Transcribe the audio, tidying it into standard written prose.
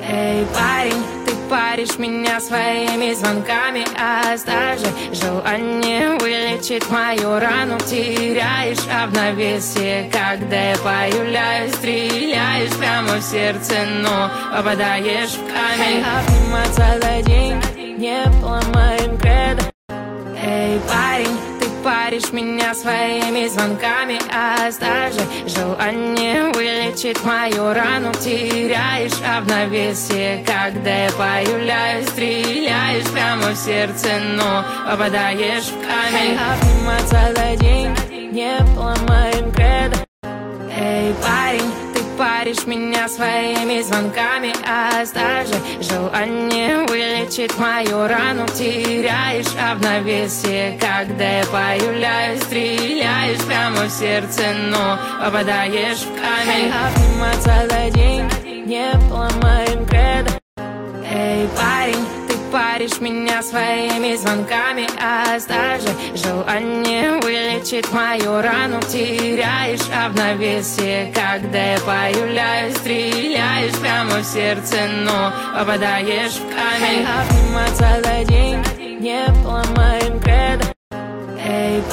Эй, парень, ты паришь меня своими звонками, оставь же желание вылечить мою рану. Теряешь равновесие, когда я появляюсь. Стреляешь прямо в сердце, но попадаешь в камень. Обниматься за деньги, не поломаем кредо. Эй, парень, ты паришь меня своими звонками, оставь же желание вылечить мою рану. Теряешь равновесие, когда я появляюсь. Стреляешь прямо в сердце, но попадаешь в камень. Обниматься за деньги, не поломаем кредо. Эй, парень, ты паришь меня своими звонками, оставь же желание вылечить мою рану. Теряешь равновесие, когда я появляюсь. Стреляешь прямо в сердце, но попадаешь в камень. Обниматься за деньги, не поломаем кредо. Эй, парень, ты паришь меня своими звонками, оставь же желание вылечить мою рану. Теряешь равновесие, когда я появляюсь. Стреляешь прямо в сердце, но попадаешь в камень. Обниматься за деньги, не поломаем кредо. Эй,